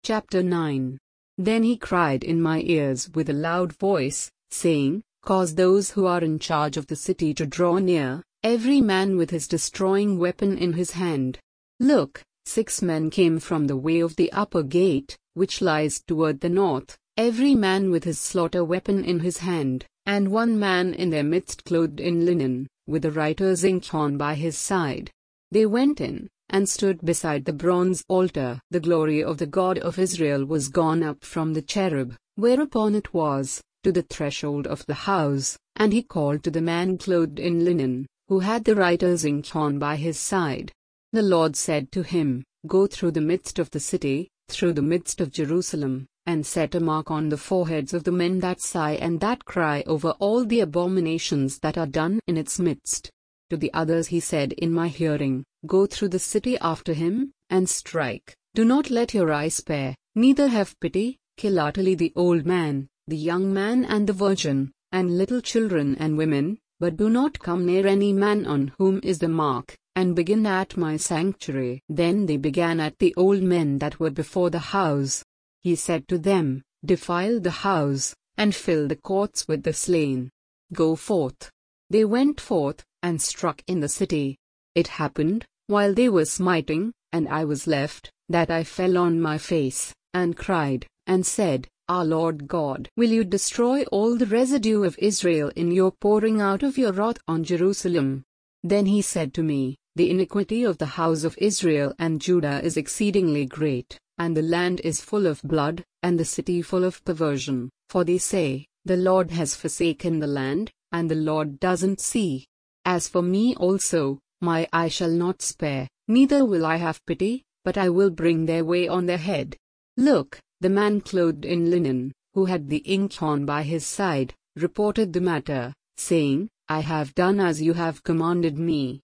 Chapter 9. Then he cried in my ears with a loud voice, saying, Cause those who are in charge of the city to draw near, every man with his destroying weapon in his hand. Look, 6 men came from the way of the upper gate, which lies toward the north, every man with his slaughter weapon in his hand, and 1 man in their midst clothed in linen, with the writer's inkhorn by his side. They went in, and stood beside the bronze altar. The glory of the God of Israel was gone up from the cherub, whereupon it was, to the threshold of the house, and he called to the man clothed in linen, who had the writer's inkhorn by his side. The Lord said to him, Go through the midst of the city, through the midst of Jerusalem, and set a mark on the foreheads of the men that sigh and that cry over all the abominations that are done in its midst. To the others he said in my hearing, Go through the city after him, and strike. Do not let your eye spare, neither have pity. Kill utterly the old man, the young man and the virgin, and little children and women, but do not come near any man on whom is the mark, and begin at my sanctuary. Then they began at the old men that were before the house. He said to them, Defile the house, and fill the courts with the slain. Go forth. They went forth, and struck in the city. It happened, while they were smiting, and I was left, that I fell on my face, and cried, and said, Our Lord God, will you destroy all the residue of Israel in your pouring out of your wrath on Jerusalem? Then he said to me, The iniquity of the house of Israel and Judah is exceedingly great, and the land is full of blood, and the city full of perversion, for they say, The Lord has forsaken the land, and the Lord doesn't see. As for me also, my eye shall not spare, neither will I have pity, but I will bring their way on their head. Look, the man clothed in linen, who had the inkhorn by his side, reported the matter, saying, I have done as you have commanded me.